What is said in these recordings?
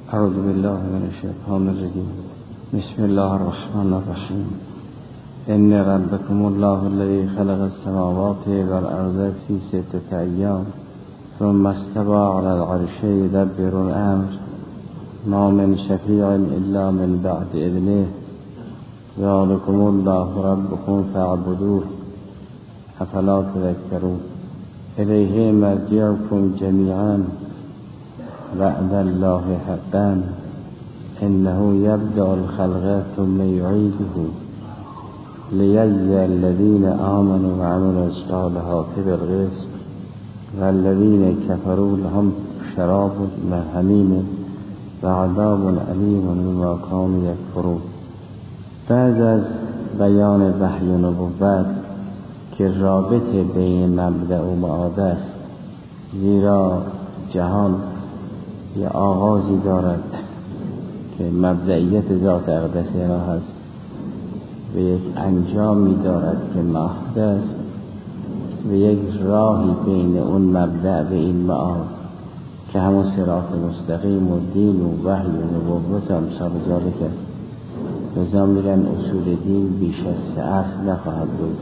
اعوذ بالله من الشیطان الرجیم. بسم الله الرحمن الرحیم. ان ربکم الله الذی خلق السماوات والارض فی 6 ایام ثم استوى على العرش يدبر الامر ما من شفیع الا من بعد اذنه ذلکم الله ربکم فاعبدوه افلا تذکرون. الیه مرجعکم جمیعا وعد الله حقا انه یبدأ الخلق ثم یعیده لیجزی الذین آمنوا وعملوا الصالحات بالقسط والذین کفروا لهم شراب من حمیم وعذاب علیم بما كانوا یکفرون. بعد از بیان وحی و نبوت که رابطه بین مبدأ و معاد است، زیرا جهان یه آغازی دارد که مبدئیت ذات اقدسه را هست و یک انجامی دارد که معاد است و یک راهی بین اون مبدأ و این معاد که همون صراط مستقیم و دین و وحی و نبوت امثال ذالک است. لذا میگن اصول دین بیش از 3 اصل نخواهد بود.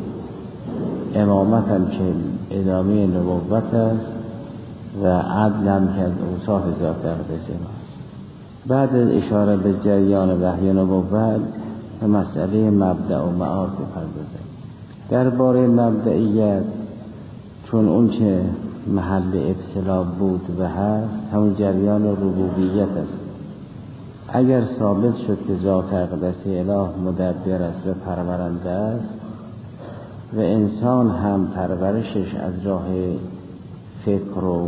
امامت هم که ادامه نبوت است و عدل هم که از اوصاف ذات اقدسه است. بعد از اشاره به جریان وحی و نبوت به مسئله مبدأ و معاد بپردازیم. درباره مبدئیت، چون اون چه محل ابتلا بود و هست همون جریان ربوبیت است. اگر ثابت شد که ذات اقدسه اله مدبر است و پرورنده است و انسان هم پرورشش از راه فکر و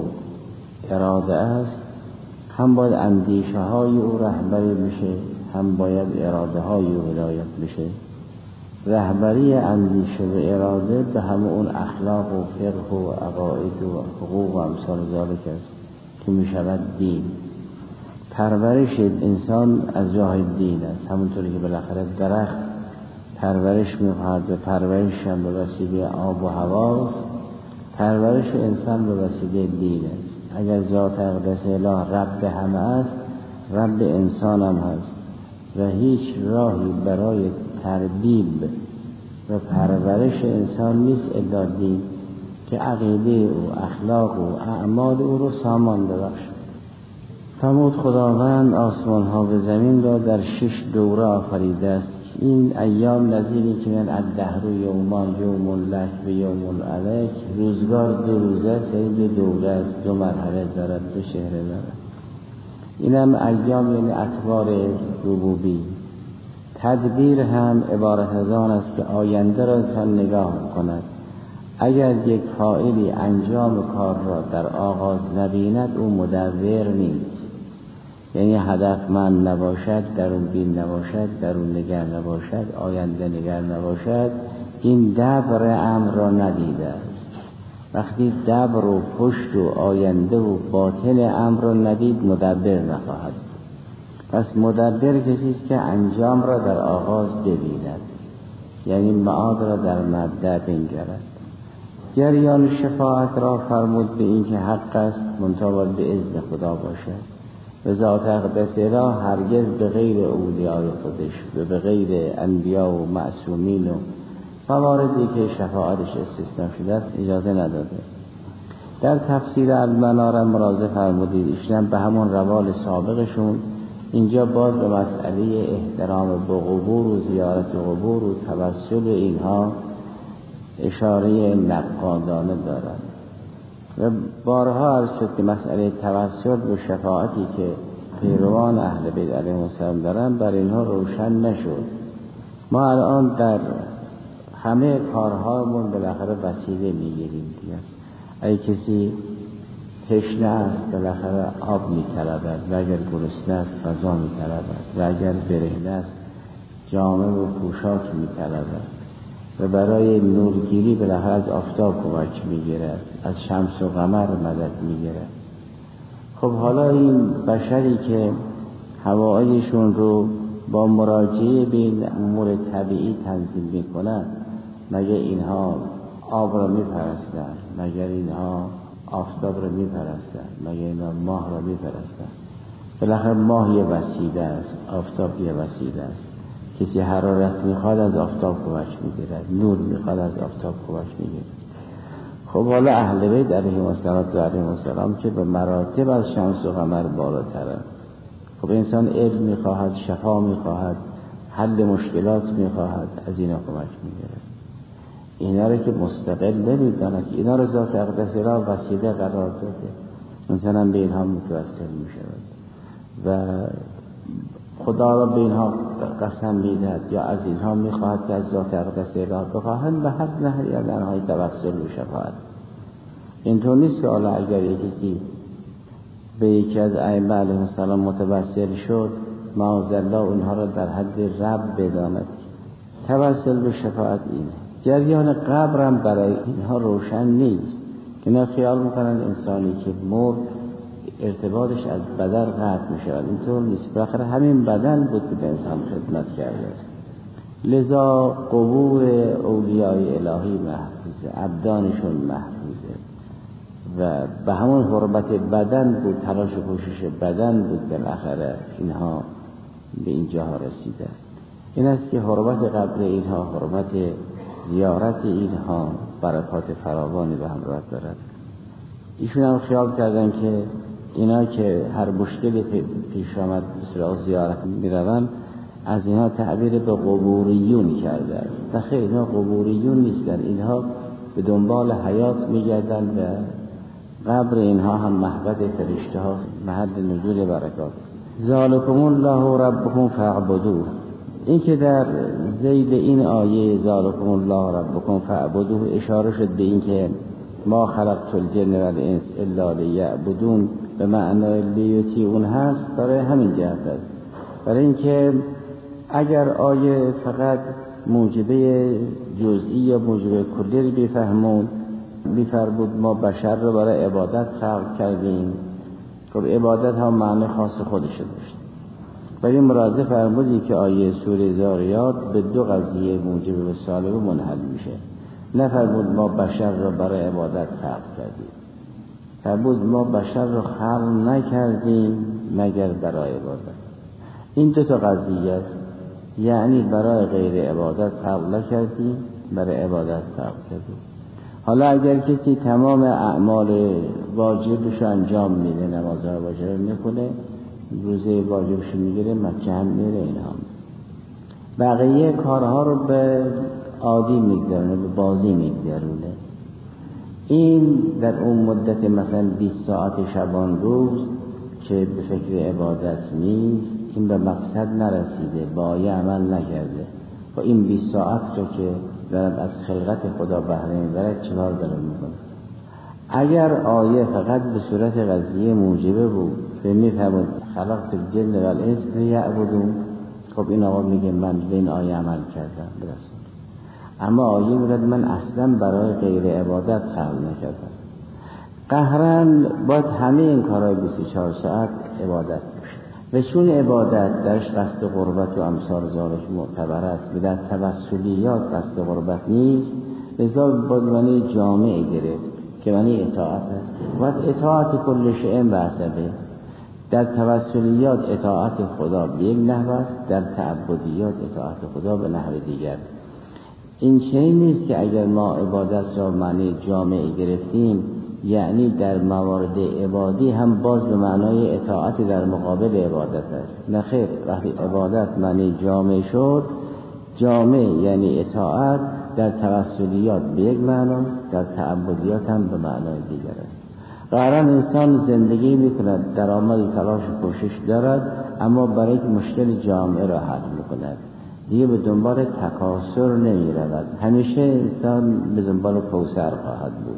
اراده است، هم باید اندیشه های او رهبری بشه، هم باید اراده های او هدایت بشه. رهبری اندیشه و اراده به همه اون اخلاق و فقه و عقاید و حقوق و امثال ذالک است که می شود دین. پرورش انسان از راه دین است، همونطوری که بالاخره درخت پرورش می‌خواهد و پرورش هم به وسیله آب و هواست، پرورش انسان به وسیله دین است. اگر ذات اقدس اله رب همه است، رب انسان هم هست و هیچ راهی برای تربیب و پرورش انسان نیست الا دین که عقیده او، اخلاق و اعمال او رو سامان ببخشد. فرمود خداوند آسمان ها و زمین را در 6 دوره آفریده است. این ایام نظیری که من الدهر یومان، یوم لک و یوم علیک، روزگار 2 روزه است، یعنی 2 دوره است، 2 مرحله دارد، 2 شهره دارد. این هم ایام یعنی اطوار ربوبی. تدبیر هم عبارت از آن است که آینده را انسان نگاه کند. اگر یک فاعلی انجام کار را در آغاز نبیند او مدبر نیست، یعنی هدفمند نباشد، درون بین نباشد، درون نگر نباشد، آینده نگر نباشد، این دبر امر را ندیده است. وقتی دبر و پشت و آینده و باطن امر را ندید مدبر نخواهد. پس مدبر کسی است که انجام را در آغاز ببیند، یعنی معاد را در مبدأ بنگرد. جریان شفاعت را فرمود به این که حق است، منتها باید به اذن خدا باشد. و ذات اقدس اله هرگز به غیر اولیای خودش و به غیر انبیا و معصومین و مواردی که شفاعتش استثناء شده است اجازه نداده. در تفسیر المنار مراجعه فرمودید ایشون به همون روال سابقشون اینجا باز به مسئله احترام به قبور و زیارت قبور و توسل اینها اشاره نقادانه دارند. و بارها عرض شد که مسئله توسل به شفاعتی که پیروان اهل بیت علیهم السلام دارن بر اینها روشن نشد. ما الان در همه کارهامون بالاخره وسیله میگیریم دیگه. اگه کسی تشنه است بالاخره آب میطلبد و اگر گرسنه است غذا میطلبد و اگر برهنه است جامه و پوشاک میطلبد و برای نورگیری بالاخره از آفتاب کمک میگیرد، از شمس و قمر مدد میگیرد. خب حالا این بشری که حوائجشون رو با مراجعه به این امور طبیعی تنظیم میکنن، مگر اینها آب را میپرستن؟ مگر اینها آفتاب را میپرستن؟ مگر اینها ماه را میپرستن؟ بالاخره ماه یه وسیله است، آفتاب یه وسیله است. کسی حرارت میخواد از آفتاب کمک میگیرد، نور میخواد از آفتاب کمک میگیرد. خب حالا اهل بیت علیهم السلام که به مراتب از شمس و قمر بالاتره. خب انسان علم میخواهد، شفا میخواهد، حل مشکلات میخواهد، از اینا کمک میگیرد. اینا رو که مستقل نمیداند، اینا رو ذات اقدس را وسیله قرار داده، انسان هم به اینها متوسل میشود و خدا را به اینها قسم میدهد یا از اینها میخواهد که از ذات اقدس را بخواهند به هر نحوی یا درهای توسل و شفاعت. اینطور نیست که حالا اگر یکی به یکی از ائمه علیهم السلام متوسل شد معاذالله اونها را در حد رب بداند. توسل به شفاعت اینه. جریان قبر هم برای اینها روشن نیست. اینا خیال میکنن انسانی که مرد ارتباطش از بدن قطع میشود. اینطور نیست. بالاخره همین بدن بود که به انسان خدمت کرده است. لذا قبور اولیاء الهی محفوظه، ابدانشون محفوظه و به همون حرمت بدن بود، تلاش و کوشش بدن بود بالاخره اینها به اینجا رسیدن. این است که حرمت قبر اینها، حرمت زیارت اینها برکات فراوانی به همراه دارد. ایشون هم خیال کردن که اینا که هر مشکلی پیش آمد به صورت زیارت میروند از اینها تعبیر به قبوریون کرده است. نخیر، اینا قبوریون نیستن، اینها به دنبال حیات میگردن و قبر اینها هم محبت فرشته ها، محل نزول برکات. ذالکم الله ربکم فاعبدوه. این که در ذیل این آیه ذالکم الله ربکم فاعبدوه اشاره شد به این که ما خلقت الجن والانس الا لیعبدون به معنای لیطیعون هست، برای همین جهت است. برای اینکه اگر آیه فقط موجبه جزئی یا موجبه کلی رو بفهمون، می‌فرمود ما بشر رو برای عبادت خلق کردیم. خب عبادت هم معنی خاص خودش داشت. برای مرادف فرمودی که آیه سوره ذاریات به دو قضیه موجب وصال و منحل میشه. نفرمود ما بشر رو برای عبادت خلق کردیم، فرمود ما بشر رو خلق نکردیم مگر برای عبادت. این دو تا قضیه است، یعنی برای غیر عبادت خلق نکردیم، برای عبادت خلق کردیم. حالا اگر کسی تمام اعمال واجبش انجام میده، نمازهای واجب میکنه، روزه واجبش میگیره، مکه هم میره، اینها بقیه کارها رو به عادی میگذرونه، به بازی میگذرونه. این در اون مدت مثلا 20 ساعت شبان روز که به فکر عبادت نیست، این به مقصد نرسیده، با آیه عمل نکرده. و این 20 ساعت رو که دارد از خلقت خدا بهره میبرد چکار داره میکنه؟ اگر آیه فقط به صورت قضیه موجبه بود به میفهمد خلقت الجن والانس لیعبدون، خب این آقا میگه من به این آیه عمل کردم برسون. اما آیه میگه من اصلا برای غیر عبادت خلق نکردم. قهرن باید همه این کارهای 24 ساعت عبادت باشه و چون عبادت درش قصد قربت و امثال ذالک معتبر است و در توسلیات قصد قربت نیست، لذا باید معنی جامع گرفت که معنی اطاعت است. و اطاعت کل شیء بعثبه، در توسلیات اطاعت خدا به یک نحو است، در تعبدیات اطاعت خدا به نحو دیگر. این چنین نیست که اگر ما عبادت را معنی جامع گرفتیم یعنی در موارد عبادی هم باز به معنای اطاعت در مقابل عبادت است. نه خیر، وقتی عبادت معنی جامع شد، جامع یعنی اطاعت در توسلیات به یک معناست، در تعبدیات هم به معنای دیگر است. قرآن انسان زندگی میکند، درآمد تلاش و کوشش دارد، اما برای یک مشکل جامع را حل میکند، دیگه به دنبال تکاثر نمی رود. همیشه انسان به دنبال کوثر خواهد بود.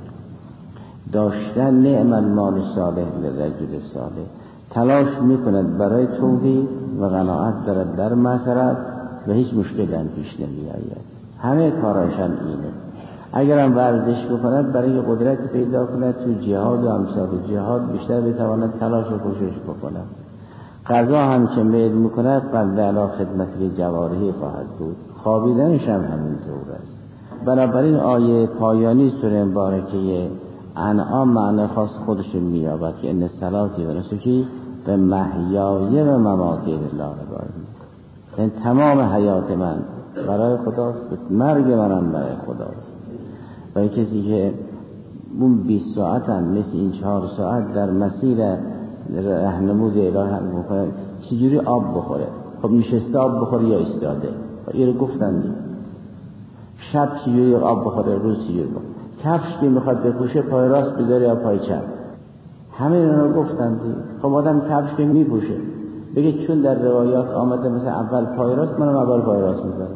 داشتن نعم المال صالح لرجل صالح، تلاش میکند برای توحید و قناعت دارد در معصیت و هیچ مشکلی هم پیش نمی آید. همه کارایش هم اینه. اگر هم ورزش بکند برای قدرت پیدا کند تو جهاد و امثال جهاد بیشتر بتواند تلاش و کوشش بکند. قضا هم که میل میکند قلب علا خدمت جوارحی خواهد بود، خوابیدنش هم همینطور است. بنابراین آیه پایانی سوره مبارکه انعام معنی خاص خودش مییابد که ان صلاتی و نسکی و محیای و مماتی لله رب العالمین. این تمام حیات من برای خداست، مرگ منم برای خداست. برای کسی که اون 20 ساعت هم مثل این 4 ساعت در مسیر راهنمود الهی بکنه، چجوری آب بخوره؟ خب نشسته آب بخوره یا ایستاده؟ اینو گفتن دیگه. شب چجوری آب بخوره، روز چجوری بخوره؟ کفش که میخواد بپوشه پای راست بذاره یا پای چپ؟ همه اینا رو گفتن دیگه. خب آدم کفش که میپوشه بگه چون در روایات آمده مثلا اول پای راست، منم اول پای راست میذارم.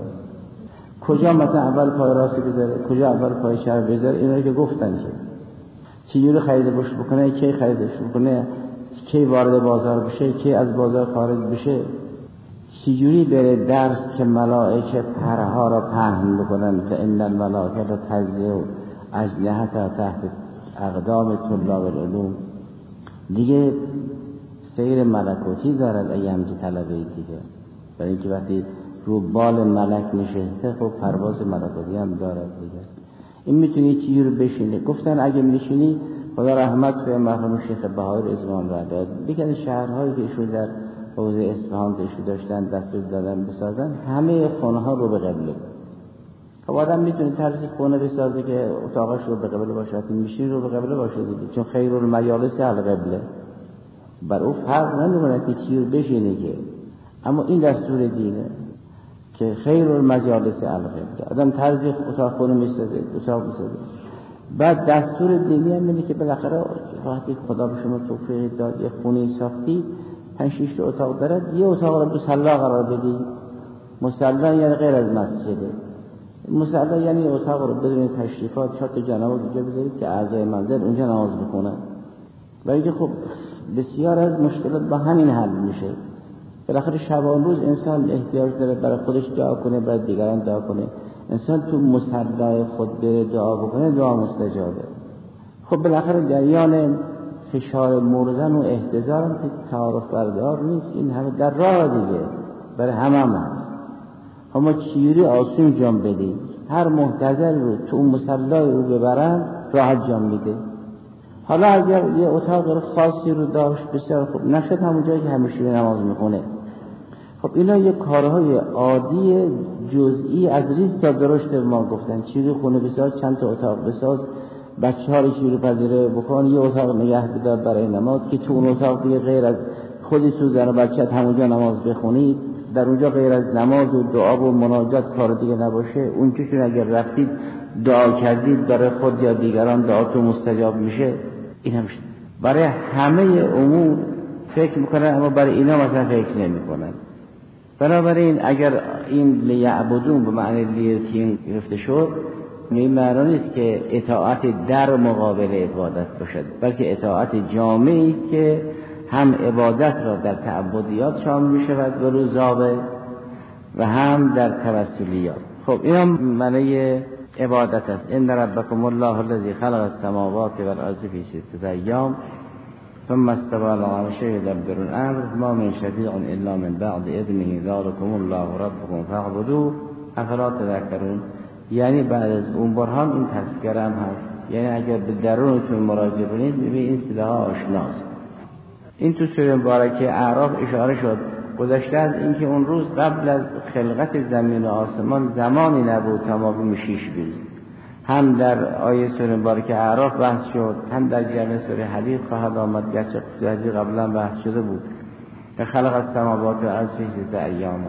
کجا مثلا اول پای راست بذاره، کجا اول پای چپ بذاره؟ اینا که گفتن که چجوری خریدش بکنه، کی خریدش بکنه، کی وارد بازار بشه، کی از بازار خارج بشه، چجوری بره درس که ملائکه پرها را پهن بکنن که ان الملائکه تضع اجنحتها تحت اقدام طلاب العلوم. دیگه سیر ملکوتی دارد اگه همچه طلبه دیگه، برای اینکه وقتی رو بال ملک نشسته خب پرواز ملکوتی هم دارد دیگه. این میتونی چیزی رو بشینه. گفتن اگه میشینی خدا رحمت به مرحوم شیخ بهایی رضوان الله داد، دیگه شهرهایی که ایشون در حوزه اصفهان ایشون داشتن دستور دادن بسازن، همه خونه ها رو به قبله. خب آدم میتونه طرزی خونه بسازه که اتاقش رو به قبله باشه، میشین رو به قبله باشه دیگه، چون خیر المجالس القبله. بر او فرق نمیکنه که چی رو بشینه که، اما این دستور دینه که خیر المجالس القبله. آدم طرزی اتاق خونه میسازه، اتاق میسازه. بعد دستور دینی هم اینه که بالاخره وقتی خدا به شما توفیق داد یه خونه ساختی 5-6 تا اتاق دارد، یه اتاق رو مصلی قرار بدی. مصلی یعنی غیر از مسجده. مصلی یعنی اتاق رو بدون تشریفات 4 تا جناب اونجا بذارید که اعضای منزل اونجا نماز بخونن. برای که خب بسیار از مشکلات با همین حل میشه. بالاخره شبان روز انسان احتیاج داره برای خودش دعا کنه، برای دیگران دعا کنه. انسان تو مصلی خود بره دعا بکنه، دعا مستجابه. خب بالاخره جریان فشار مردن و احتضار هم که تعارف بردار نیست، این همه در راه دیگه برای همه هست. اما چیوری آسون جان بدی، هر محتضر رو تو اون مصلی رو ببرن راحت جان میده. حالا اگر یه اتاق خاصی رو داشت بسیار خوب، نشد همون جایی که همیشه نماز میخونه. خب اینا یه کارهای عادی جزئی از ریز تا درشت ما گفتن. چیزی خونه بساز، چند تا اتاق بساز، بچه ها رو چیزی پذیره بکن، یه اتاق نگه بدار برای نماز که تو اون اتاق دیگه غیر از خودی تو زن و بچت همونجا نماز بخونید، در اونجا غیر از نماز و دعا و مناجات کار دیگه نباشه. اون چون اگر رفتید دعا کردید برای خود یا دیگران دعاتون مستجاب میشه. این هم شد. برای همه امور فکر میکنن اما برای اینا مثلا فکر نمیکنن. بنابراین اگر این لیعبدون به معنی لیتین گرفته شد، این معنی نیست که اطاعت در مقابل عبادت باشد، بلکه اطاعت جامعی است که هم عبادت را در تعبدیات شامل می شود و روزابه و هم در توسلیات. خب این هم معنی عبادت است. ان ربکم الله الذی خلق السماوات والارض فی 6 ایام ثم استوى على العرش يدبر الامر ما من شفیع الا من بعد اذنه ذلكم الله ربكم فاعبدوه افلا تذکرون. یعنی بعد از اون برهان این تذکره هم هست. یعنی اگر به درونتون مراجعه کنید ببینید این صداها آشناست. این تو سوره مبارکه اعراف اشاره شد. گذشته از اینکه اون روز قبل از خلقت زمین و آسمان زمانی نبود تا ما بمیشیش بیرید. هم در آیه سوره مبارکه اعراف بحث شد، هم در جمع سوره حدید خواهد آمد، گرچه حدید قبلا بحث شده بود. که خلق السماوات والارض فی 6 ایام.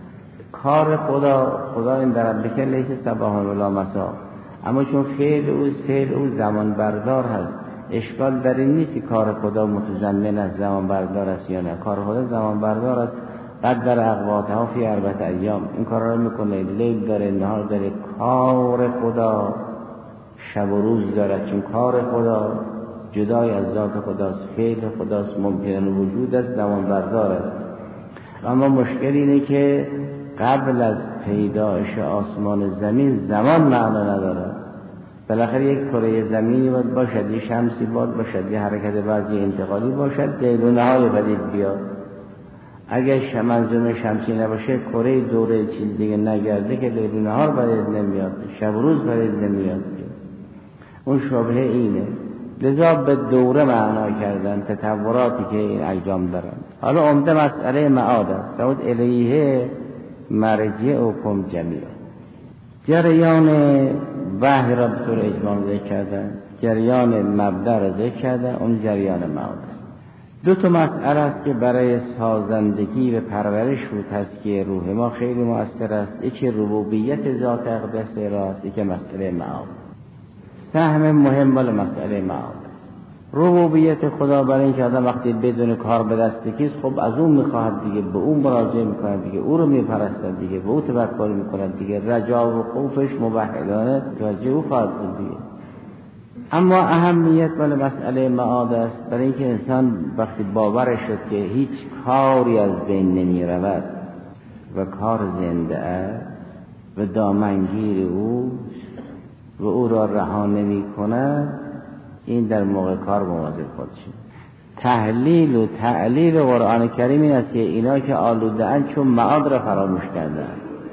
کار خدا این در ربک لیس صباح ولا مساء، اما چون فعل او زمان بردار هست، اشکال در این نیست که کار خدا متضمن از زمان بردار است یا نه. کار خدا زمان بردار است. قدر اقواتها فی 4 ایام. این کار را میکنه، لیل داره، نهار داره. کار خدا شب و روز داره، چون کار خدا جدای از ذات خداست، فعل خداست، ممکن وجود است، زمان بردار است. اما مشکل اینه که قبل از پیدایش آسمان زمین زمان معنا نداره. بالاخره یک کره زمینی باید باشد، یه شمسی باید باشد، یه حرکت بعضی انتقالی باشد، لیل و نهار بدید بیاد. اگر منظومه شمسی نباشه، کره دوره چیز دیگه نگرده که لیل و نهار بدید نمیاد، شب و روز بدید نمیاد. اون شبهه اینه. لذا به دوره معنا کردن تطوراتی که این اجرام دارن. حالا عمده مسئله معاد است. سعود الیه مرجعکم جمیعا. جریان وحی را به طور اجمال ذکر کردن، جریان مبدأ را ذکر کردن، اون جریان معاد است. دو تا مسئله است که برای سازندگی و پرورش و تزکیه روح ما خیلی مؤثر است. یکی ربوبیت ذات اقدس راست، یکی مسئله معاد. سهم مهم مال مسئله معاد. ربوبیت خدا برای اینکه آدم وقتی بدون کار به دست کیست، خب از اون میخواهد دیگه، به اون مراجعه میکنه دیگه، او رو میپرستد دیگه، به او توکل میکنه دیگه، رجا و خوفش موحدانه توجه او خواهد بود دیگه. اما اهمیت مال مسئله معاد است برای اینکه انسان وقتی باورش شد که هیچ کاری از بین نمی رود و کار زنده است و دامنگیر اوست و او را رها نمی کند، این در موقع کار مواظب خودشه. تحلیل و تعلیل قرآن کریم این است که اینا که آلوده اند چون معاد را فراموش کردن،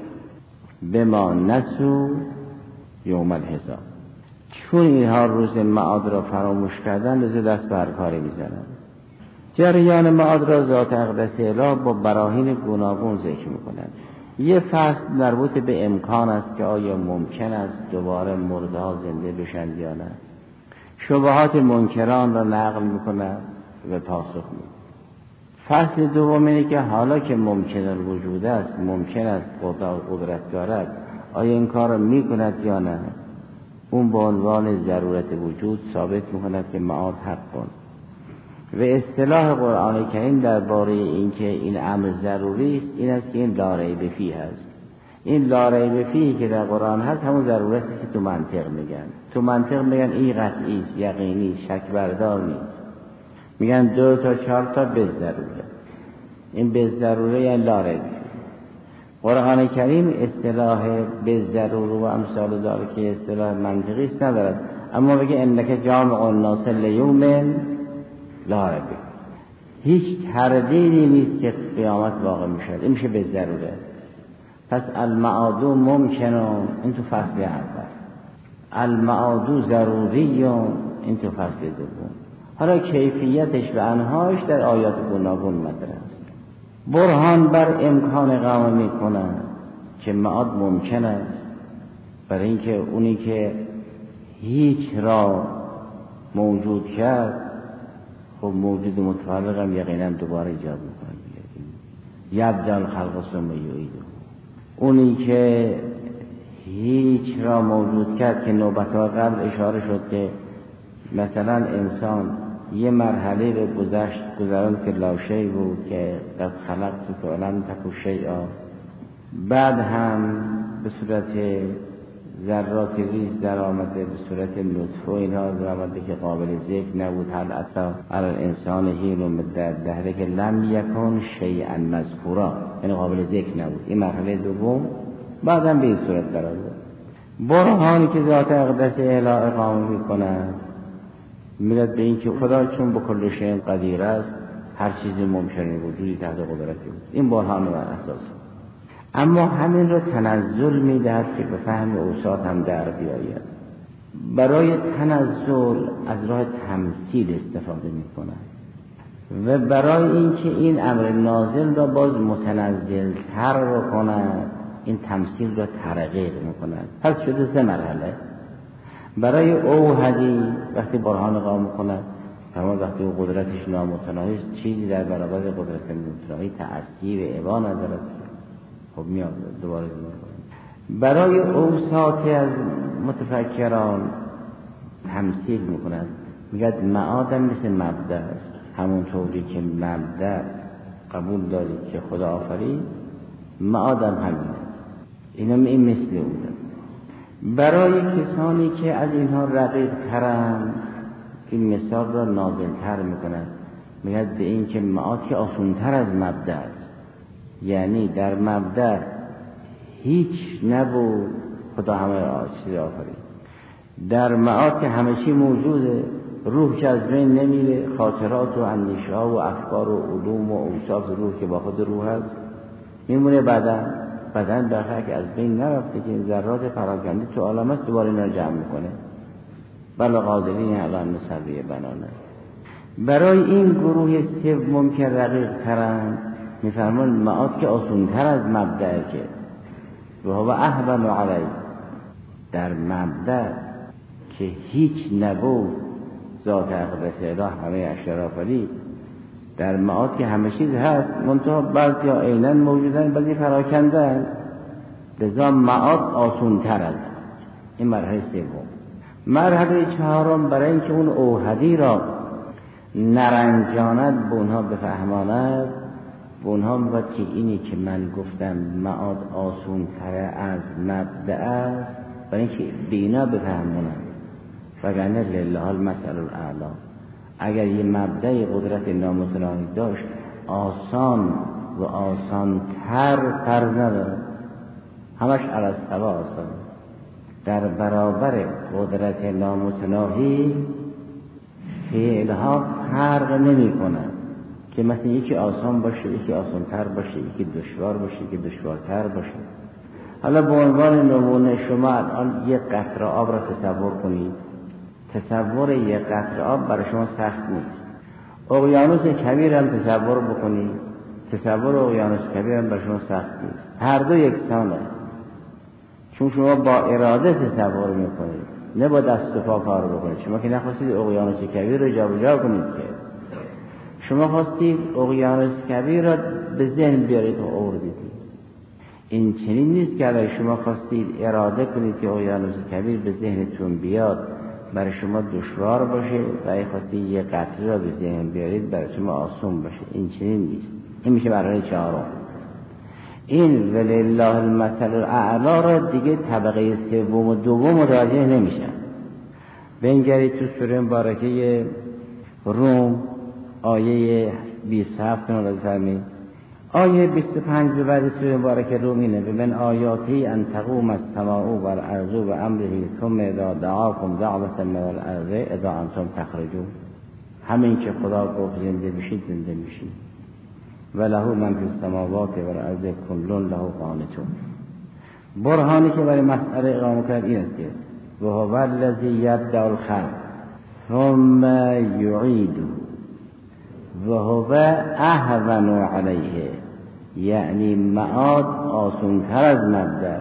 بما نسوا یوم الحساب، چون اینها روز معاد را فراموش کردن لذا دست بر کاری میزنن. جریان معاد را ذات اقدس الهی با براهین گوناگون ذکر میکنند. یه فصل مربوط به امکان است که آیا ممکن است دوباره مرده ها زنده بشن یا نه. شبهات منکران را نقل میکنند و پاسخ میدهند. فصل دوم اینه که حالا که ممکن الوجود است، ممکن است قدرت دارد، آیا این کار را میکند یا نه. اون با عنوان ضرورت وجود ثابت میکند که معاد حق کن. و اصطلاح قرآن کریم درباره این که این امر ضروری است این است که این لا ریب فیه است. این لا ریب فیه که در قرآن هست همون ضرورتی که تو منطق میگن. تو منطق میگن این قطعی است، یقینی، شک بردار نیست. میگن 2 تا 4 تا به ضروره. این به ضروره یعنی لا ریب. قرآن کریم اصطلاح به ضروره و امثال داره که اصطلاح منطقی است ندارد، اما بگه انک جامع الناس لیوم لا ریب. هیچ تردیدی نیست که قیامت واقع میشد. این میشه به ضروره. پس المعاد ممکنون، این تو فصل اول. المعاد ضروری، این تو فصل دوم. حالا کیفیتش و انواعش در آیات گوناگون مطرح است. برهان بر امکان قائم میکنند که معاد ممکن است، برای اینکه اونی که هیچ را موجود کرد، خب موجود متفرق هم یقینا دوباره ایجاد میکنه. یبدل خلق ثم یعیده. اونی که هیچ را موجود کرد که نوبت‌ها قبل اشاره شد که مثلا انسان یه مرحله رو گذران که لاشی بود که قد خلقت فعلا تکو شیئا، بعد هم به صورت ذرات ریز در آمده، به صورت نطفه اینها در آمده که قابل ذکر نبود. هل اتی علی الانسان حین در دهره که لم یکن شیئا مذکورا، یعنی قابل ذکر نبود. این مرحله دوم. بعدم به این صورت در آمده. برهانی که ذات اقدس الهی اقامه می‌کند میرد به این که خدا چون به کل شیء قدیر است، هر چیزی ممکنه وجودی تحت قدرتی بود. این برهان بر اساس. اما همین رو تنزل میدهد که به فهم اوصاف هم در بیاید. برای تنزل از راه تمثیل استفاده میکنند و برای اینکه این امر نازل را باز متنزل تر رو کنند، این تمثیل را ترقیق میکنند. پس شده 3 مرحله. برای اوحدی وقتی برهان قائم میکنند، اما وقتی او قدرتش نامتناهی است، چیزی در برابر قدرت متناهی تأثیر و عبا ندارد. خب میاد دوباره برای اوساط از متفکران تمثیل میکنند. میگد معادم مثل مبدأ است. همونطوری که مبدأ قبول دارید که خدا آفرید، معادم همین است. این مثل اون. برای کسانی که از اینها رقیق ترند، این مثال را نازل تر میکنند. میگد به این که معاد که آسان تر از مبدأ است. یعنی در مبدأ هیچ نبود، خدا همه چیز آفرید. در معاد که همه چی موجوده، روح که از بین نمیره، خاطرات و اندیشه ها و افکار و علوم و اوصاف روح که با خود روح هست میمونه. بدن بخیر که از بین نرفته که این ذرات پراکنده تو عالم است، دوباره اینا جمع میکنه. بل قادرین علی ان نسوی بنانه. برای این گروه سوم که رقیق ترن میفرمان معاد که آسون تر از مبدأ که و هو اهون علی، در مبدأ که هیچ نبود ذات اقدس اله همه اشیاء آفرید، در معاد که همه چیز هست منتها بعضی ها عیناً موجودن بعضی پراکندن، لذا معاد آسون تر است. این مرحله سوم. مرحله چهارم برای اینکه اون اوحدی را نرنجاند به اونها بفهماند، به اونها میگوید که اینی که من گفتم معاد آسون تر از مبدأ است، برای اینکه به اینا بفهمونند. وگرنه لله المثل الاعلی، اگر یه مبدأ قدرت نامتناهی داشت آسان و آسان تر فرض نداره، همش علی السوا آسان. در برابر قدرت نامتناهی فعلها فرق نمی کنند که مثلا یکی آسان باشه یکی آسان تر باشه، یکی دشوار باشه یکی دشوارتر باشه. حالا به عنوان نمونه شما الان یک قطره آب را تصور کنید. تصور یک قطره آب برای شما سخت نیست. اقیانوس کبیر هم تصور بکنید، تصور اقیانوس کبیر هم برای شما سخت نیست. هر دو یکسانه، چون شما با اراده تصور میکنید نه با دست و پا کار بکنید. شما که نخواستید اقیانوس کبیر رو جابجا کنید، که شما خواستید اقیانوس کبیر را به ذهن بیارید و آوردید. این چنین نیست که اگر شما خواستید اراده کنید که اقیانوس کبیر به ذهنتون بیاد برای شما دشوار باشه و اگه خواستید یه قطره را به ذهن بیارید برای شما آسون باشه. این چنین نیست. این میشه مرحله چهارم. این ولله المثل الاعلی را دیگه طبقه سوم و دوم متوجه نمیشن. بنگرید تو سوره مبارکه روم آیه 27 نازل فرمود. آیه 25 به بعد سوره مبارکه روم اینه: من آیاتی ان تقوم السماء والارض بامره ثم اذا دعاکم دعوة من الارض اذا انتم تخرجون. همین که خدا گفت زنده بشید زنده میشید. و له من فی السماوات والارض کل له قانتون. برهانی که برای مسئله اقامه کرد این است که و هو الذی یبدأ الخلق ثم یعیده و هو اهون علیه، یعنی معاد آسان‌تر از مبدأ،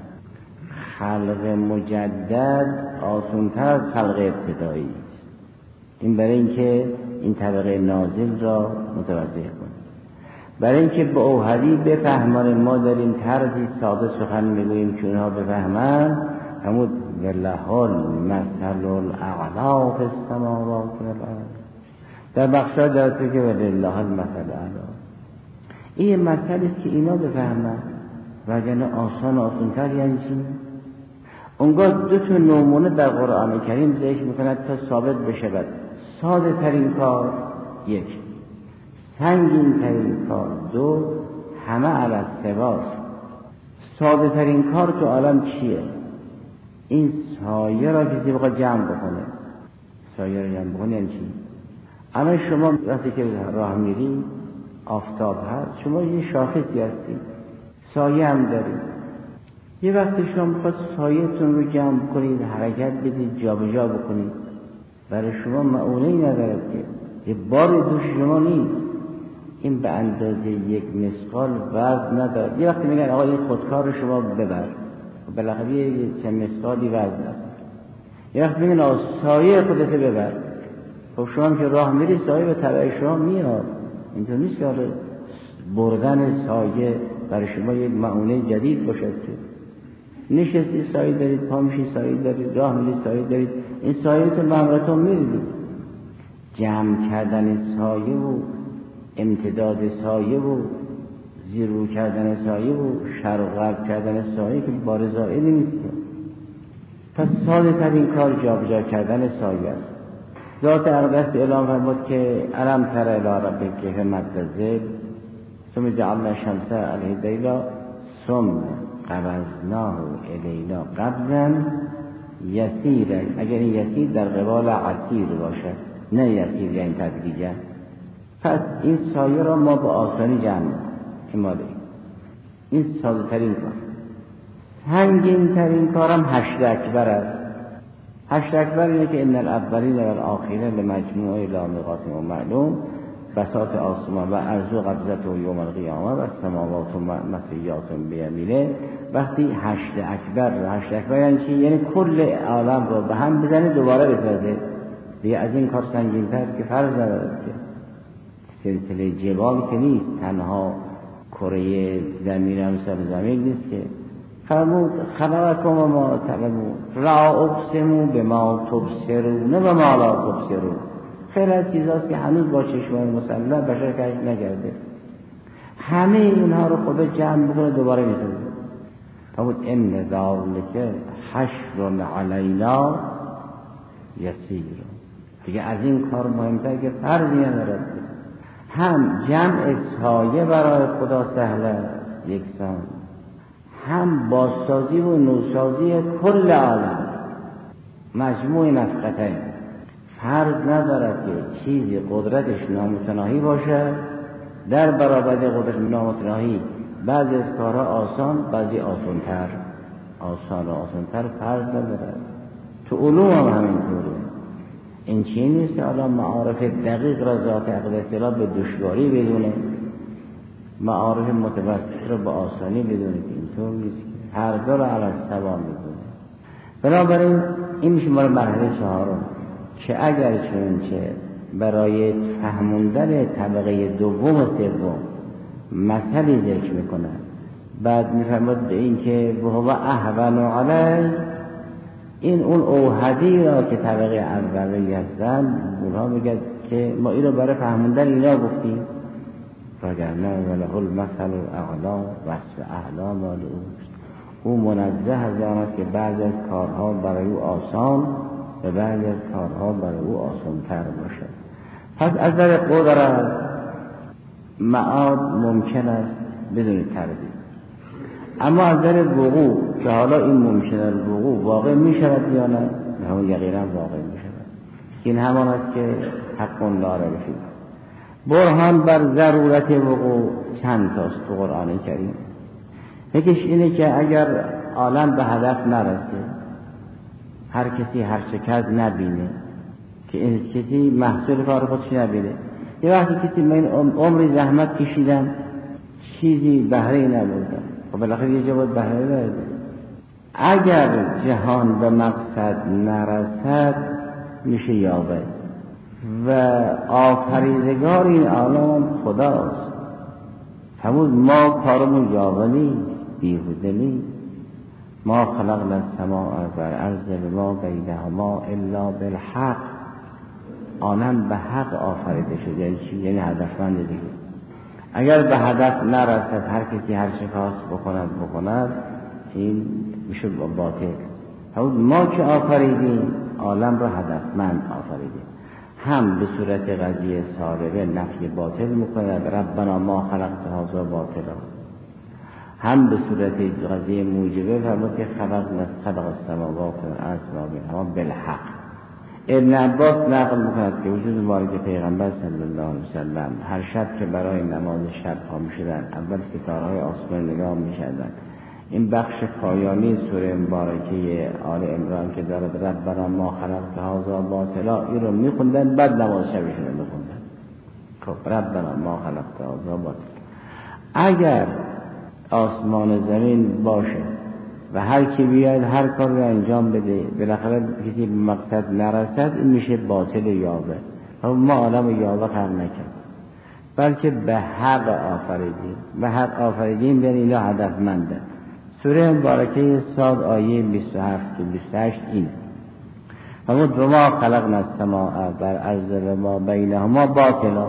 خلق مجدد آسان‌تر از خلق ابتدایی. این برای اینکه این طبقه نازل را متوجه کنید، برای اینکه به اوحدی بفهمان. ما داریم طرزی ساده سخن میگوییم که اونها بفهمن. همون ولله المثل الاعلی فی السماوات والارض، در بخشا دارد که ولله المثل الاعلی. این مثل است که اینا بفهمن، وگرنه آسان‌تر یعنی چی؟ اونگاه دو تا نمونه در قرآن کریم ذکر میکند تا ثابت بشه. ساده ترین کار یک، سنگین ترین کار دو، همه علی السواست. ساده ترین کار تو عالم چیه؟ این سایه را کسی بخواد جمع بکنه. سایه را جمع بکنه یعنی چی؟ الان شما وقتی که راه میری آفتاب هست، شما یه شاخصی هستی، سایه هم دارید. یه وقتی شما میخواد سایه‌تون رو جمع کنید، حرکت بدید، جابجا بکنید، برای شما معونه‌ای ندارد که یه بار دوش شما نیست. این به اندازه یک مثقال وزن ندارد. یه وقتی میگن آقا این خودکار رو شما ببر، بالاخره یه چند مثقالی وزن است. یه وقتی میگن آقا سایه خودت ببر، خب شما که راه میری سایه به تبع شما میاد. اینطور نیست که بردن سایه برای شما یک معونه جدید باشد که نشستی سایه دارید، پا میشی سایه دارید، راه میرید سایه دارید. این سایه‌تون به همراهتون میرید. جمع کردن سایه و امتداد سایه و زیر رو کردن سایه و شرق و غرب کردن سایه که بار زائدی نیست. پس ساده ترین کار جابجا کردن سایه است. ذات اقدس اعلام فرمود که الم تر الی ربک که مد ذل ثم جعلنا الشمس علیه دیلا ثم قبضناه الینا قبضا یسیرا. اگر این یسیر در قبال عسیر باشد، نه یسیر یعنی تدریجا. پس این سایه را ما به آسانی جمع می‌کنیم. این ساده ترین کار. سنگین ترین کارم حشر اکبر است. حشر اکبر اینه که ان الاولین و الاخرین لمجموع الی میقات معلوم، بساط آسمان و ارض و قبضته یوم القیامه و السماوات مطویات بیمینه. وقتی حشر اکبر یعنی چی؟ یعنی کل عالم رو به هم بزنه دوباره بسازه. دیگه از این کار سنگین‌تر که فرض ندارد که سلسله جبال که نیست، تنها کره زمین هم سر زمین نیست که. فرمود خلقکم و ما تعملون لا اقسم بما تبصرون و ما لا تبصرون. خیلی از چیزاست که هنوز با چشمان مسلح بشر کشف نکرده، همه اینها رو خدا جمع بکنه دوباره میسازه. فرمود ان ذلک حشر علینا یسیر. دیگه از این کار مهمتر که فرضی ندارد، هم جمع سایه برای خدا سهله یکسان، هم بازسازی و نوسازی کل عالم مجموع نفقتین. فرض ندارد که چیزی قدرتش نامتناهی باشه، در برابر قدرت نامتناهی بعضی از کارها آسان، بعضی آسانتر، آسان و آسانتر فرض ندارد. تو علوم هم همینطوره. این چی نیست حالا معارف دقیق را ذات اقدس را به دشواری بدونه، معارف متوسط را به آسانی بدونه، که اینطور نیست که هر دو را علی السوا بدونه. بنابراین این میشه مرحله چهارم که اگر چونچه برای فهموندن طبقه دوم و سوم مثلی ذکر میکنه، بعد میفرماد به این که هو اهون علی، این اون اوحدی را که طبقه اولی هستن اونها میگه که ما این رو برای فهموندن اینا گفتیم، وگرنه وله المثل الاعلی وصف اعلا مال اوست. او منزه از آن است که بعضی از کارها برای او آسان و بعضی از کارها برای او آسان‌تر باشد. پس از نظر قدرت معاد ممکن است بدون تردید، اما از نظر وقوع که حالا این ممکن است وقوع واقع می شود یا نه، همون یقینا واقع می شود. این همان است که حق لا ریب فیه. برهان بر ضرورت وقوع چند تاست تو قرآن کریم. یکیش اینه که اگر عالم به هدف نرسه، هر کسی هر چه کرد نبینه، که این کسی محصول کار خودش نبینه. یه وقتی کسی من عمری زحمت کشیدم چیزی بهره نبردم، و بالاخره یه جا باید بهره برده. اگر جهان به مقصد نرسد میشه یاوه، و آفریدگار این عالم خداست. همون ما کارمون یاوه نیست، بیهوده نیست. ما خلقنا السماء والارض وما بینهما الا بالحق. آنم به حق آفریده شده. یعنی چی؟ یعنی هدفمند دیگه. اگر به هدف نرسد، هر کسی هر چه خواست بکند، این میشه باطل. همون ما که آفریدیم عالم را هدفمند آفریدیم، هم به صورت قضیه سابقه نفی باطل میکند، ربنا ما خلقت هذا باطلا، هم به صورت قضیه موجبه فرمود که خلق السماوات والارض و بینهما بالحق. ابن عباس نقل میکند که وجود مبارک پیغمبر صلی الله علیه وسلم هر شب که برای نماز شب پا میشدن، اول ستاره‌های آسمان نگاه میشدن. این بخش پایانی سوره مبارکه آل عمران که دارد ربنا ما خلقت هذا باطلا، این رو میخوندن، بعد نماز شبشون رو میخوندن. خب ربنا ما خلقت هذا باطلا. اگر آسمان زمین باشه و هر کی بیاد هر کار رو انجام بده، بالاخره کسی به مقصد نرسد، این میشه باطل و یاوه. ما عالم و یاوه خلق نکرد، بلکه به حق آفریدیم. به حق آفریدیم یعنی اینا هدفمنده. سوره مبارکه صاد آیه 27 که 28 این فرمود و ما خلقنا السماء والارض و ما بینهما باطلا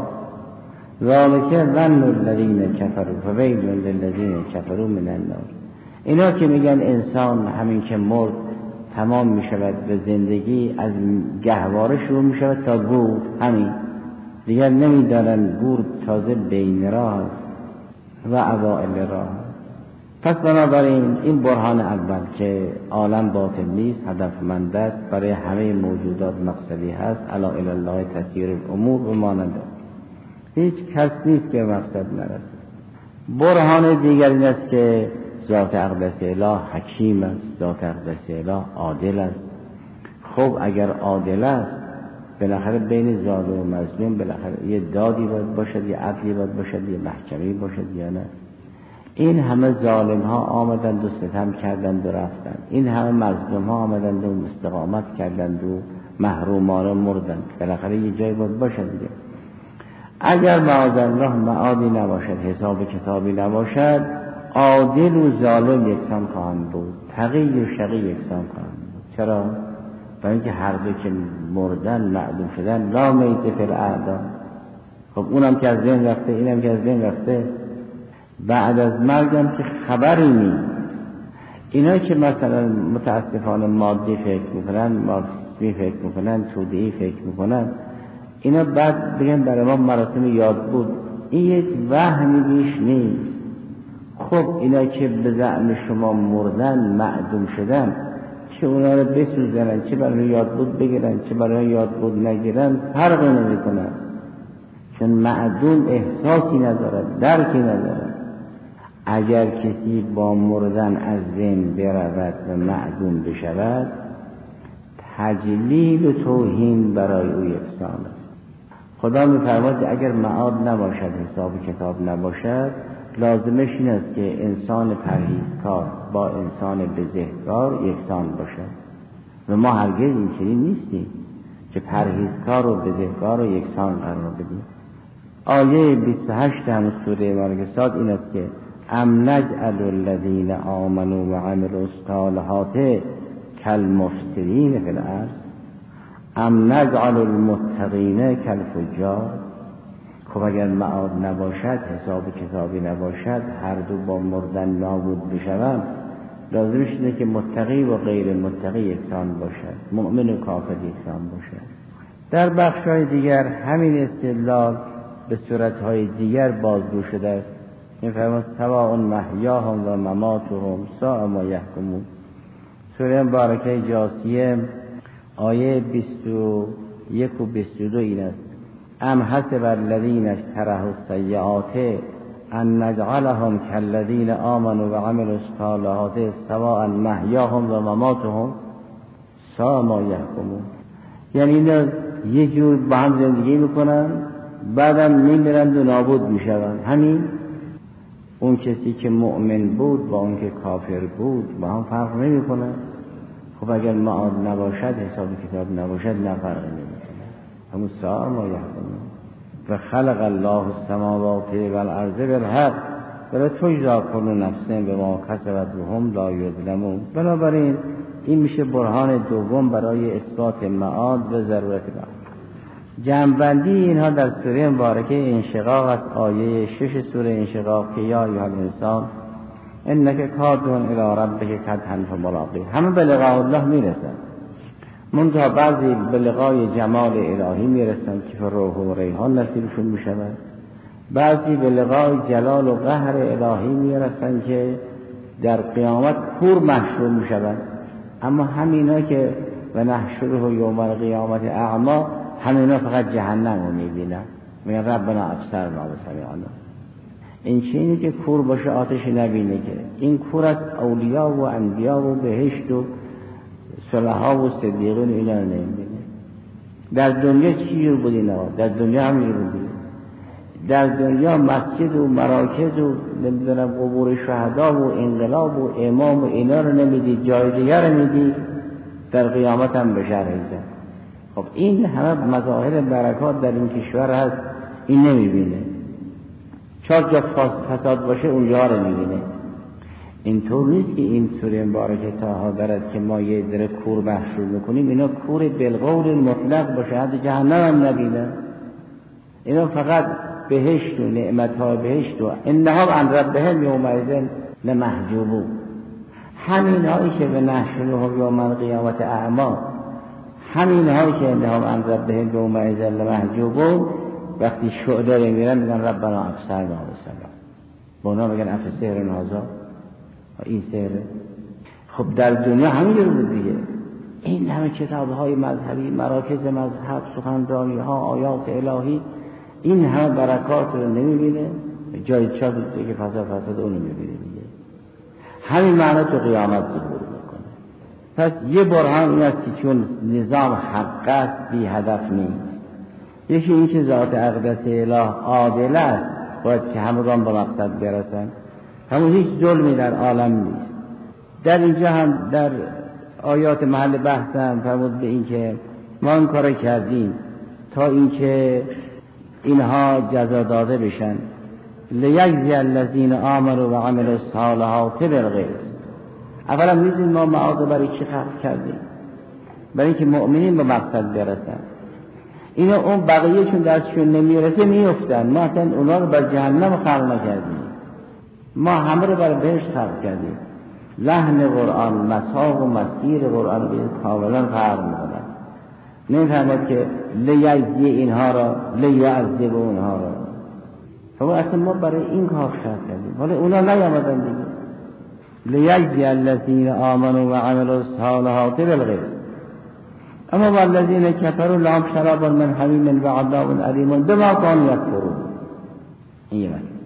ذلک ظن الذین کفروا فویل للذین کفروا من النار. اینا که میگن انسان همین که مرد تمام میشود به زندگی، از گهواره شروع میشود تا گور، همین دیگر نمیدانن گور تازه بین راه و اوائل راه. پس بنابراین این برهان اول که عالم باطل نیست، هدفمند است، برای همه موجودات مقصدی هست، الا الی الله تسیر الامور و مانند، هیچ کس نیست که مقصد نرسد. برهان دیگر این است که ذات اقدس اله حکیم است، ذات اقدس اله عادل است، خب اگر عادل است بالاخره بین ظالم و مظلوم بالاخره یه دادی باید باشد، یه عدلی باید باشد، یه محکمی باشد یا نه؟ این همه ظالم ها آمدند و ستم کردند و رفتند، این همه مظلوم ها آمدند و استقامت کردند و محرومانه مردند، بالاخره یه جایی باید باشد دیگه. اگر معاذالله معادی نباشد، حساب کتابی نباشد، عادل و ظالم یکسان خواهند بود، تقی و شقی یکسان خواهند بود. چرا؟ برای اینکه هر دو که مردن معدوم شدن، لا میت فی الاعدام. خب اونم که از ذهن رفته، اینم که از ذهن رفته، بعد از مرگم که خبری نیست. اینا که مثلا متاسفانه مادی فکر میکنن، مارکسیسمی فکر میکنن، توده‌ای فکر میکنن، اینا بعد بگن برای ما مراسم یاد بود، این یک وهمی بیش نیست. خب اینا که به زعم شما مردن، معدوم شدن، چه اونا رو بسوزنن، چه برای یاد بود بگیرن، چه برای یاد بود نگیرن، فرقی نمیکنه. چون معدوم احساسی ندارد، درکی ندارد. اگر کسی با مردن از ذهن برود و معدوم بشود، تجلیل و توهین برای او یکسان است. خدا می‌فرماید اگر معاد نباشد، حساب کتاب نباشد، لازمش این است که انسان پرهیزکار با انسان بزهکار یکسان باشد. و ما هرگز این چنین نیستیم که پرهیزکار و بزهکار رو یکسان قرار بدیم. آیه 28 هم سوره مرگساد این است که ام نجعل الذین آمنوا و عملوا الصالحات کالمفسدین فی الارض ام نجعل المتقین کالفجار. خب اگر معاد نباشد، حساب کتابی نباشد، هر دو با مردن نابود بشوند، لازمش اینه که متقی و غیر متقی یکسان باشد، مؤمن و کافر یکسان باشد. در بخش‌های دیگر همین استدلال به صورت‌های دیگر بازگو شده است. این فرمان سواء محیاهم و مماتهم ساء ما یحکمون. سوره مبارکه جاثیه آیه 21 و 22 این است: ام حسب الذین اجترحوا السیئات ان نجعلهم كالذین آمنوا و عملوا الصالحات سواء محیاهم و مماتهم ساء ما یحکمون. یعنی اینا یه جور با هم زندگی میکنن، بعدم میمیرند و نابود میشوند. همین اون کسی که مؤمن بود با اون که کافر بود با هم فرق نمیکنه. خب اگر معاد نباشد، حساب کتاب نباشد، نه فرق نمیکنه. همون ساء ما یحکمون. و خلق الله السماوات والارض بالحق ولا تجزی کل نفس بما کسبت وهم لا یظلمون. بنابراین این میشه برهان دوم برای اثبات معاد و ضرورت معاد. جمع‌بندی اینها در سوره مبارکه انشقاق از آیه 6 سوره انشقاق که یا ایها الانسان انک کادح الی ربک کدحا فملاقیه. همه به لقاء الله میرسن، منتها بعضی به لقای جمال الهی میرسن که روح و ریحان نصیبشون میشود، بعضی به لقای جلال و قهر الهی میرسن که در قیامت کور محشور میشوند. اما همینا که و نحشره یوم القیامت اعما، همینا فقط جهنم رو میبینن، میگن ربنا ابصرنا و سمعنا. این چیزی که کور باشه آتش نبینه، که این کور از اولیا و انبیا و بهشت و صلحا و صدیقین اینا رو نمیبینه. در دنیا چی جور بود اینا؟ در دنیا همین جور بود. در دنیا مسجد و مراکز و نمیدونم قبور شهدا و انقلاب و امام و اینا رو نمیدید، جای دیگر رو میدید. در قیامت هم به شرح زد. خب این همه مظاهر برکات در این کشور هست، این نمیبینه. چهار جا فساد باشه اونجا رو میبینه. اینطور نیست که این سوره مبارکه تا دارد که ما یه ذره کور محشور میکنیم. اینا کور بالقول مطلق باشه، حتی جهنم هم نبینه. اینا فقط بهشت و نعمتهای بهشت و انهم عن ربهم یومئذ لمحجوبون. همین هایی که به نحشرهم یوم القیامت اعما، همین هایی که انهم عن ربهم یومئذ لمحجوبون، وقتی شهدا میرن میگن ربنا ابصرنا و سمعنا. با اونا میگن افسحر هذا، این سحره. خب در دنیا همین بود دیگه. این همه کتاب‌های مذهبی، مراکز مذهب، سخنرانی‌ها، آیات الهی، این همه برکات رو نمی‌بینه، جای چاد که فساد اون رو می‌بینه دیگه. همین معنی تو قیامت ظهور می‌کنه. پس یه برهان این است که چون نظام حق است بی هدف نیست. یکی این که ذات اقدس اله عادل است، باید که همگان به مقصد برسند. همون هیچ ظلمی در عالم نیست. در اینجا هم در آیات محل بحث هم فرمود به این که ما این کار کردیم تا اینکه اینها جزا داده بشن. لیجزی الذین آمنوا و عملوا الصالحات بالقسط. اولا می‌دونیم ما معاصی برای چی خلق کردیم؟ برای اینکه مؤمنین به مقصد برسن. اینا اون بقیه چون دستشون نمیرسه میافتن. ما اصلا اونا رو بر جهنم خلق نکردیم، ما همه رو بر بهشت خلق کردیم. لحن قرآن، مساق و مسیر قرآن به کاملا فرق می‌کنه. نمی‌فهمد که لیجزی اینها را لیعذب اونها را. فما اصلا ما برای این کار خلق کردیم، ولی اونا نیامدن دیگه. لیجزی الذین آمنوا و عملوا الصالحات بالقسط. اما والذین کفروا لهم شراب من حمیم و عذاب الیم بما كانوا یکفرون. این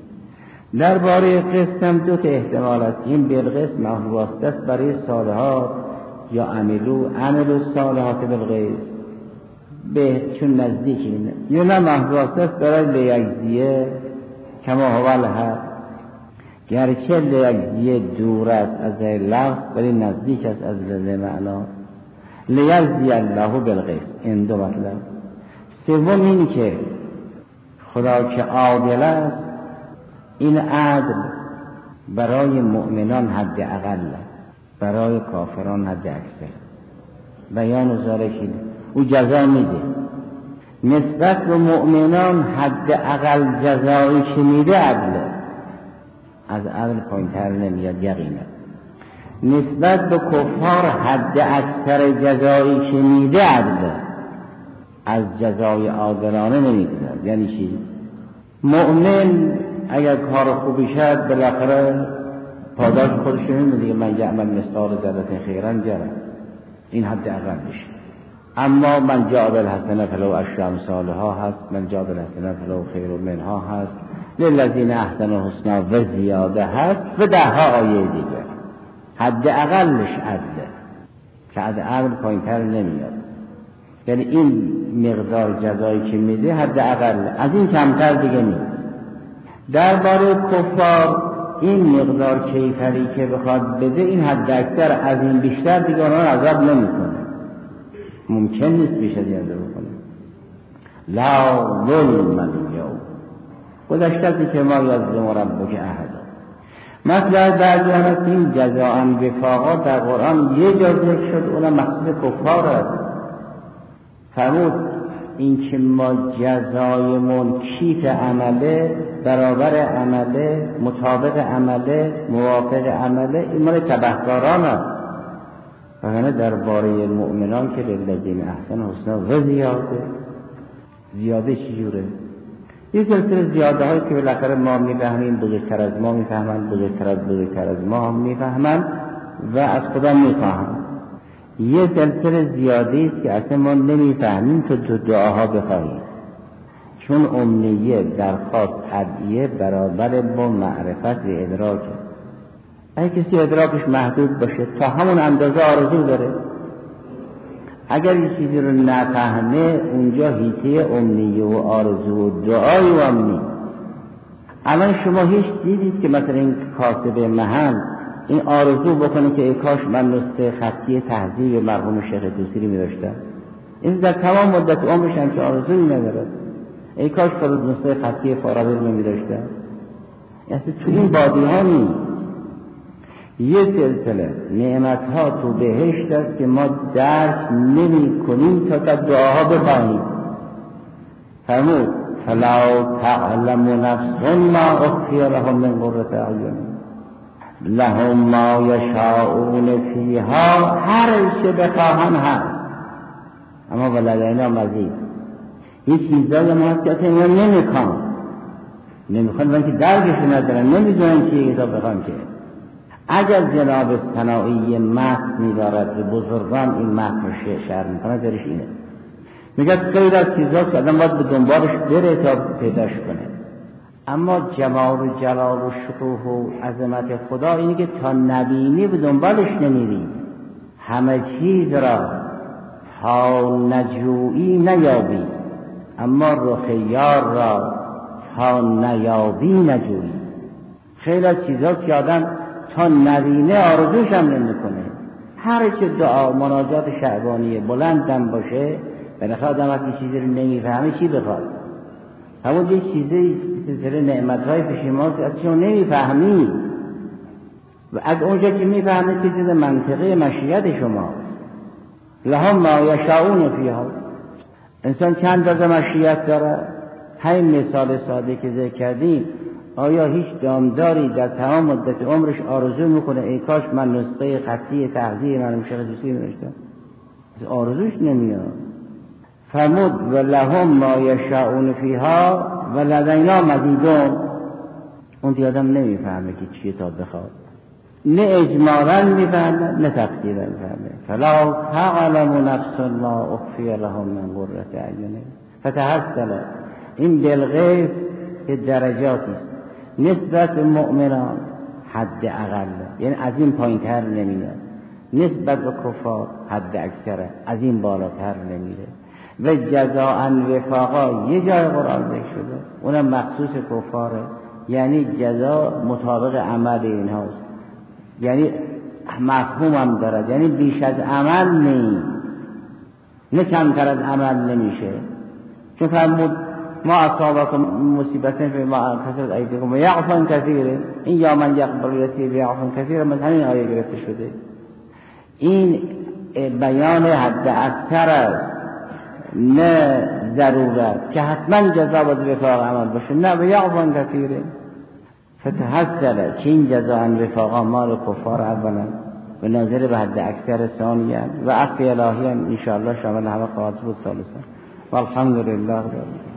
درباره قسط هم دو تا احتمال است. این بالقسط محض است برای صالحات یا عملوا الصالحات بالقسط به چون نزدیک اینه، یا نه محض است برای لیجزیه کما هو الحق، گرچه لیجزیه دور است از لفظ ولی نزدیک است از معنا. لیجزی الله بالقسط. این دو مطلب. سوم این که خدا که عادل است، این عدل برای مؤمنان حد اقل، برای کافران حد اکثر. بیان ذالک او جزا میده. نسبت به مؤمنان حد اقل جزایی که میده عدله، از عدل پایین‌تر نمیاد یقینا. نسبت به کفار حد اکثر جزایی که میده عدله، از جزای عادلانه نمیگذرد. یعنی چی؟ مؤمن اگر کار خوبی شد بالاخره پاداش خودش میده دیگه. من یعمل مثقال ذره خیرا یره، این حد اقل میشه. اما من جاء بالحسنة فله عشر امثالها هست، من جاء بالحسنة فله خیر منها هست، للذین احسنوا الحسنى و زیاده هست و دهها آیه دیگه. حد اقلش عدله که از عدل پایین‌تر نمیاد. یعنی این مقدار جزایی که میده حد اقل، از این کمتر دیگه نیست. درباره کفار این مقدار کیفری که بخواد بده، این حد اکثر، از این بیشتر دیگه اونها عذاب نمیکنه، ممکن نیست بیشتر عذاب بکنه. لا ظلم اليوم، گذشته که ما یظلم ربک احد. مثلا در جهت این جزاء وفاقا در قرآن یه جا ذکر شد، اونم مقصود کفار است. فرمود این که ما جزایمون کیف عمله، برابر عمله، مطابق عمله، موافق عمله، این مال تبهکاران است. وگرنه درباره مؤمنان که للذین احسنوا الحسنى و زیاده چجوره؟ یه سلسله زیاده هایی که بالاخره ما میفهمیم، بزرگتر از ما میفهمن، بزرگتر از ما هم میفهمن و از خدا میفهمن. یه سلسله زیاده است که اصلا ما نمیفهمیم تو دعاها بخواهیم، چون امنیه درخواست ادعیه برابر با معرفت و ادراک. اگه کسی ادراکش محدود باشه تا همون اندازه آرزو داره، اگر یه چیزی رو نفهمه اونجا حیطه امنیه و آرزو و دعای و امنی. الان شما هیچ دیدید که مثلا این کاتب محل این آرزو بکنه که ای کاش من نسخه خطی تهذیب مرحوم شیخ توسیری می‌داشتم؟ این در تمام مدت عمرش هم که آرزویی نداره. ای کاش خود نسخه خطی فارابی رو می‌داشتم. یعنی تو این بادی ها نیست. یه سلسله نعمت‌ها تو بهشت است که ما درک نمی‌کنیم تا دعاها بخواهیم. فرمود فلا تعلم نفس ما اخفی لهم من قرة اعین لهم ما یشاءون فیها، هر چه بخواهن هست، اما ولدینا مزید. این چیزایی ما هست که اصلا نمیخوان من که درکش ندارن، نمیدونن چیه ایسا بخوان که. اگر جناب صناعی متن می‌دارد و بزرگان این متن رو شرح می‌کنه، درش اینه میگه خیلی از چیزها که آدم باید به دنبالش بره تا پیداش کنه. اما جمال و جلال و شکوه و عظمت خدا اینه که تا نبینی به دنبالش نمیری. همه چیز را تا نجویی نیابی، اما رخ یار را تا نیابی نجویی. خیلی از چیزا که آدم تا نبینه آرزوش هم نمیکنه. هر چه دعا مناجات شعبانی بلندم باشه، بالاخره آدم وقتی چیزی رو نمیفهمه چی بخواد؟ همون یه چیزی سلسله نعمت‌های پیش ماست از چون نمیفهمی، و از اونجا که میفهمه که چیز منطقه مشیت شما. لهم ما یشاؤون فیها. انسان چند درجه مشیت داره؟ همین مثال ساده که ذکر کردیم. آیا هیچ دامداری در تمام مدت عمرش آرزو میکنه ای کاش من نسخه خطی تحضیر من شیخ دوستی نوشتم؟ آرزوش نمیاد. فرمود و لهم ما یشاؤون فیها و لدینا مزیدون. اون دیادم نمیفهمه که چیه تا بخواد، نه اجمالا میفهمه نه تفصیلا میفهمه. فلا تعلم نفس ما اخفی لهم من قرة اعین فتحصل. این بالغیب که درجاتی است نسبت به مؤمنان حد اقل، یعنی از این پایین تر نمیاد. نسبت به کفار حد اکثره، از این بالاتر نمیره. و جزاء وفاقا یه جای قرآن ذکر شده، اونم مخصوص کفاره، یعنی جزا مطابق عمل اینهاست، یعنی مفهوم هم دارد، یعنی بیش از عمل نه کمتر از عمل نمیشه. چون فرمود ما اصابکم مصیبتن فی ما کسرت ایدیکم و یعفو کثیر، این یا من یقبل یسیر یعفو کثیر من همین آیه گرفته شده. این بیان حد اکثر است، نه ضرورت که حتما جزا باید وفاق عمل باشه، نه و یعفو کثیر. فتحصل که این جزا وفاقا مال کفار اولا و ناظر به حد اکثر ثانیا و عفو الهی ان شاء الله شامل همه خواهد بود ثالثا. والحمد لله رب العالمین.